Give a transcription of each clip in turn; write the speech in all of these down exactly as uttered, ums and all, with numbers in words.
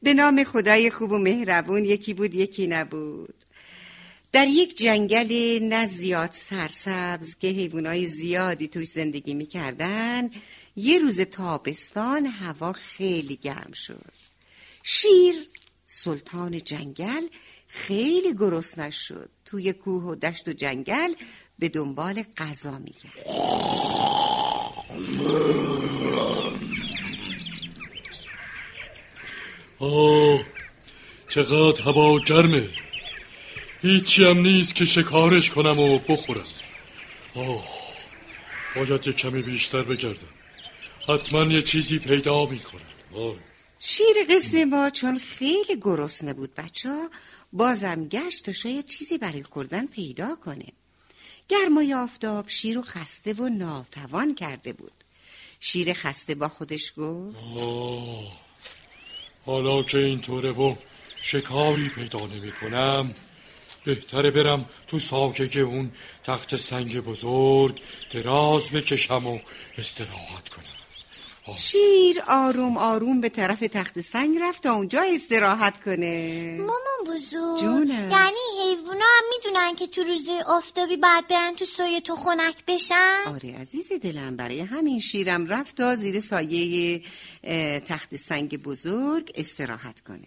به نام خدای خوب و مهربون، یکی بود یکی نبود. در یک جنگل نه زیاد سرسبز که حیوانای زیادی توش زندگی میکردن، یه روز تابستان هوا خیلی گرم شد. شیر سلطان جنگل خیلی گرسنه شد. توی کوه و دشت و جنگل به دنبال غذا میگشت. آه چقدر هوا گرمه، هیچی هم نیست که شکارش کنم و بخورم. آه باید یه کمی بیشتر بگردم، حتما یه چیزی پیدا میکنم. آه. شیر قصه ما چون خیلی گرسنه بود بچه ها بازم گشت تا شاید چیزی برای خوردن پیدا کنه. گرمای آفتاب شیر رو خسته و ناتوان کرده بود. شیر خسته با خودش گفت آه حالا که اینطوره و شکاری پیدا نمی کنم، بهتره برم تو ساکه اون تخت سنگ بزرگ دراز بکشم و استراحت کنم. آه. شیر آروم آروم به طرف تخت سنگ رفت تا اونجا استراحت کنه. مامان بزرگ جونم. یعنی حیوونا هم میدونن که تو روز آفتابی بعد برن تو سایه تو خنک بشن؟ آره عزیز دلم، برای همین شیرم رفت تا زیر سایه تخت سنگ بزرگ استراحت کنه.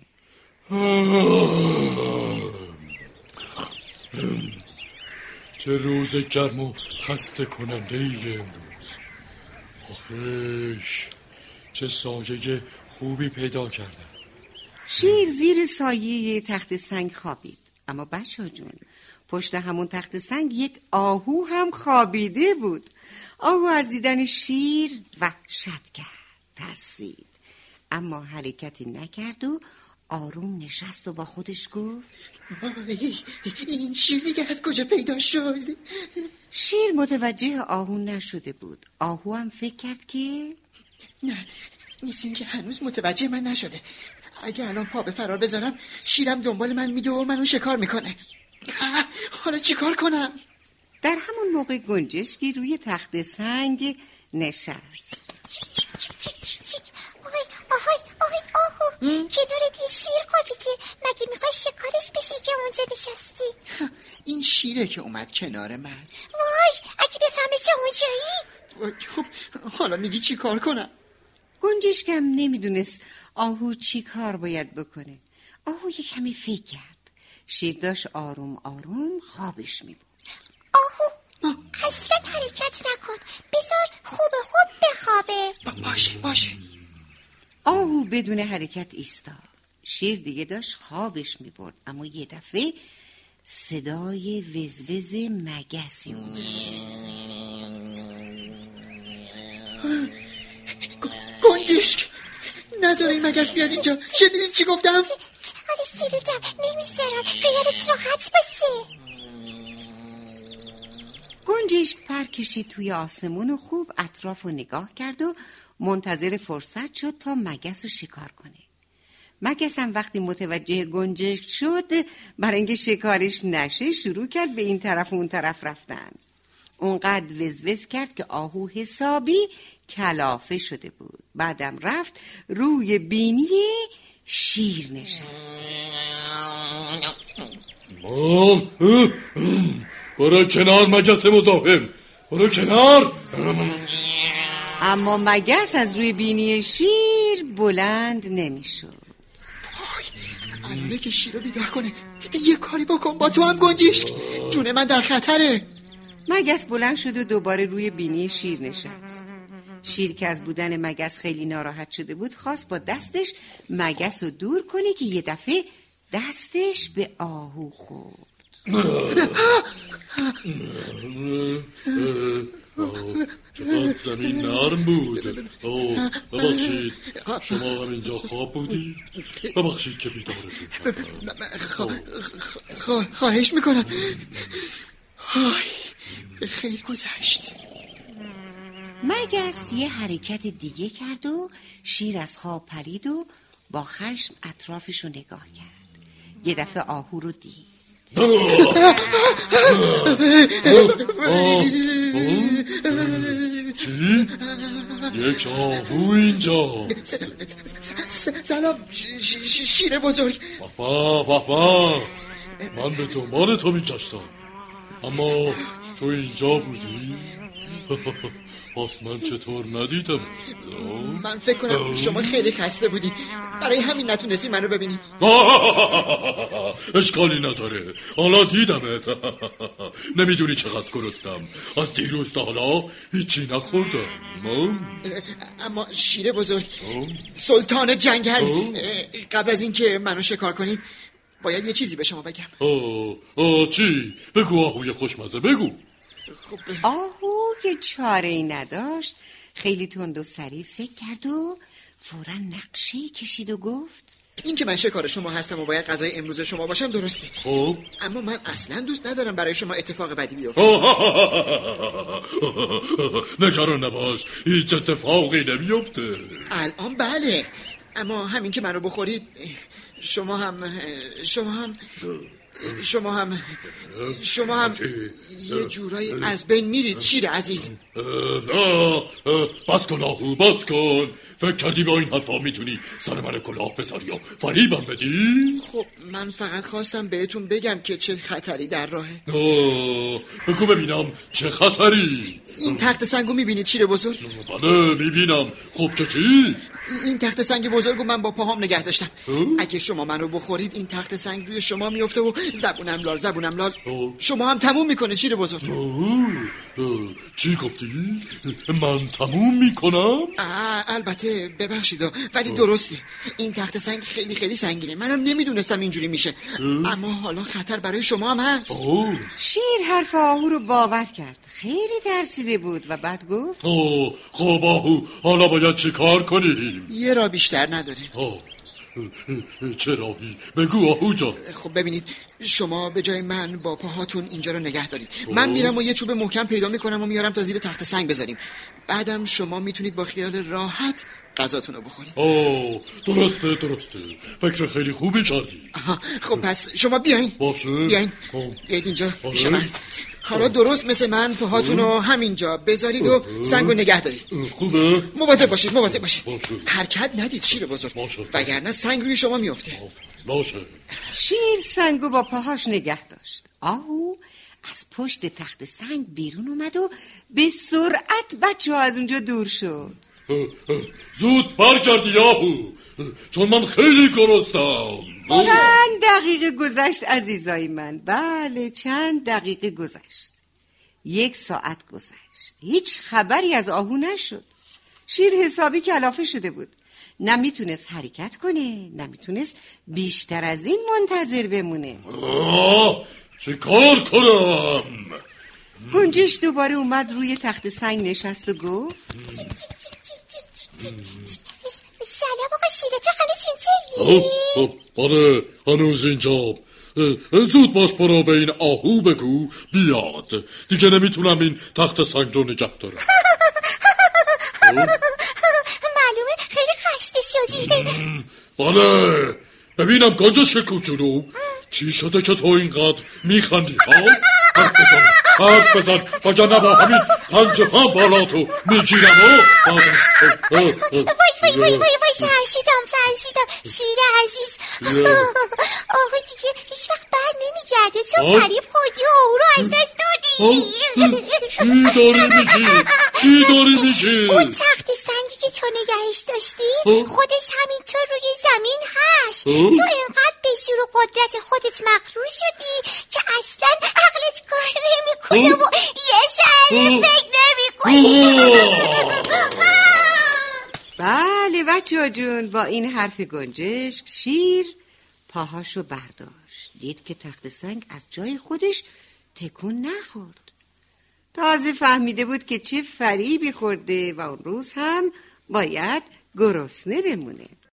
چه روز گرم و خسته کننده ای امروز. آخیش چه سایه خوبی پیدا کردم. شیر زیر سایه تخت سنگ خوابید. اما بچه جون پشت همون تخت سنگ یک آهو هم خوابیده بود. آهو از دیدن شیر وحشت کرد، ترسید، اما حرکتی نکرد و آروم نشست و با خودش گفت این شیر دیگه از کجا پیدا شد؟ شیر متوجه آهو نشده بود. آهو هم فکر کرد که نه، مثل این که هنوز متوجه من نشده. اگه الان پا به فرار بذارم شیرم دنبال من میده و منو شکار میکنه. حالا چیکار کنم؟ در همون موقع گنجشکی روی تخت سنگ نشست. آهای آهای آهای آهو کنار دی شیر خوابیده. مگه میخوای شکارش بشی که اونجا نشستی؟ این شیره که اومد کنار من. وای اگه بفهمه که اونجایی. خب حالا میگی چی کار کنم؟ گنجشکم نمیدونست آهو چی کار باید بکنه. آهو یک کمی فکر کرد. شیر داشت آروم آروم خوابش میبود. آهو اصلا حرکت نکن، بذار خوب خوب بخوابه. باشه باشه. آهو بدون حرکت ایستاد. شیر دیگه داشت خوابش میبرد، اما یه دفعه صدای وزوز مگسی اومد. گنجشک نذار این مگس بیاد اینجا. شنیدید چی گفتم؟ آره سیریدم، نمیذارم، خیالت راحت باشه. گنجشک پر کشید توی آسمون و خوب اطراف رو نگاه کرد و منتظر فرصت شد تا مگس رو شکار کنه. مگس هم وقتی متوجه گنجشک شد، برای اینکه شکارش نشه شروع کرد به این طرف و اون طرف رفتن. اونقدر وزوز کرد که آهو حسابی کلافه شده بود. بعدم رفت روی بینی شیر نشست. برو کنار مگس مزاحم، برو کنار. اما مگس از روی بینی شیر بلند نمیشد. الانه که شیر رو بیدار کنه یه کاری بکن. با تو هم گنجشک، جون من در خطره. مگس بلند شد و دوباره روی بینی شیر نشست. شیر که از بودن مگس خیلی ناراحت شده بود خواست با دستش مگس رو دور کنه که یه دفعه دستش به آهو خورد. چقدر زمین نرم بود. ببخشید شما هم اینجا خواب بودید؟ ببخشید که بیدارتون کردم. خواهش میکنم. به خیر گذشت. مگس یه حرکت دیگه کرد و شیر از خواب پرید و با خشم اطرافش رو نگاه کرد. یه دفعه آهو رو دید. چی؟ یک آهو اینجا. سلام ش- ش- شیر بزرگ. بابا بابا من به دنبال تو میگشتم، اما تو اینجا بودی؟ پس من چطور ندیدم؟ من فکر کنم شما خیلی خسته بودی، برای همین نتونستی منو ببینی. اشکالی نداره، حالا دیدمت. نمیدونی چقدر گرسنم، از دیروز تا حالا هیچی نخوردم. اما شیر بزرگ، سلطان جنگل، قبل از اینکه منو شکار کنید باید یه چیزی به شما بگم. آه آه چی؟ بگو آهوی خوشمزه، بگو. خب آهو که چاره ای نداشت، خیلی تند و سریع فکر کرد و فوراً نقشه‌ای کشید و گفت این که من شکار شما هستم و باید غذای امروز شما باشم درسته، خب اما من اصلا دوست ندارم برای شما اتفاق بدی بیفته. نگران نباش، هیچ اتفاقی نمیفته. الان بله، اما همین که منو بخورید شما هم شما هم شما هم شما هم یه جورایی از بین میرید شیر عزیز. نه بس کن آهو، بس کن. فکر کردی با این حرفا میتونی سر من کلاه بذاری یا فریبم بدی؟ خب من فقط خواستم بهتون بگم که چه خطری در راهه. آه، بگو ببینم چه خطری؟ این تخت سنگو میبینید شیر بزرگ؟ بله میبینم. خب که چی؟ این تخت سنگ بزرگو من با پاهام نگه داشتم. اگه شما منو بخورید این تخت سنگ روی شما میفته و زبونم لال زبونم لال شما هم تموم میکنه شیر بزرگ. آه، آه، چی گفتی؟ من تموم میکنم؟ البته ببخشید ولی درسته، این تخت سنگ خیلی خیلی سنگینه، منم نمیدونستم اینجوری میشه، اما حالا خطر برای شما هم هست. آه. شیر حرف آهو رو باور کرد، خیلی ترسیده بود و بعد گفت آه، خب آهو حالا باید چی کار کنیم؟ یه را بیشتر نداره. آه. چه راهی؟ بگو آهو جان. خب ببینید، شما به جای من با پاهاتون اینجا رو نگه دارید، من میرم و یه چوب محکم پیدا میکنم و میارم تا زیر تخت سنگ بذاریم، بعدم شما میتونید با خیال راحت غذاتون رو بخورید. آه درسته درسته، فکر خیلی خوبی کردی. خب پس شما بیاین. باشه. بیاین بیاید اینجا پیش من. حالا درست مثل من پاهاتون رو همینجا بذارید و سنگ رو نگه دارید. خوبه؟ مواظب باشید مواظب باشید. باشه. حرکت ندید شیر بزرگ، باشه. وگرنه سنگ روی شما میفته. باشه. شیر سنگو با پاهاش نگه داشت. آهو از پشت تخت سنگ بیرون اومد و به سرعت بچه ها از اونجا دور شد. زود برگردی آهو، چون من خیلی گرسنم. چند دقیقه گذشت عزیزای من، بله چند دقیقه گذشت، یک ساعت گذشت، هیچ خبری از آهو نشد. شیر حسابی کلافه شده بود، نمیتونست حرکت کنه، نمیتونست بیشتر از این منتظر بمونه. آه چه کار کنم؟ گنجش دوباره اومد روی تخت سنگ نشست و گفت سلام آقا شیره، تو هنوز اینجایی؟ بله هنوز اینجا. زود باش برو به این آهو بگو بیاد، دیگه نمیتونم این تخت سنگ رو نگه دارم. معلومه خیلی خسته شدی. بله ببینم گنجش کوچولو، چی شده که تو اینقدر میخندی ها؟ حرف بزن وگرنه با همین پنجه ها بالا تو میگیرم. وای وای وای وای وای ترشیدم ترشیدم شیر عزیز. آهو دیگه هیچ وقت بر نمیگرده چون فریب خوردی و آهو رو از دست دادی. چی داری میگی؟ چی داری میگی؟ اون تخت سنگی که تو نگهش داشتی خودش همینطور روی زمین هست. تو اینقدر به زور و قدرت خودت مغرور شدی که اصلا عقلت کار نمیکنه و یه شهر فکر نمیکنی. بله بچه ها جون، با این حرف گنجشک شیر پاهاشو برداشت، دید که تخت سنگ از جای خودش تکون نخورد. تازه فهمیده بود که چه فریبی خورده و اون روز هم باید گرسنه بمونه.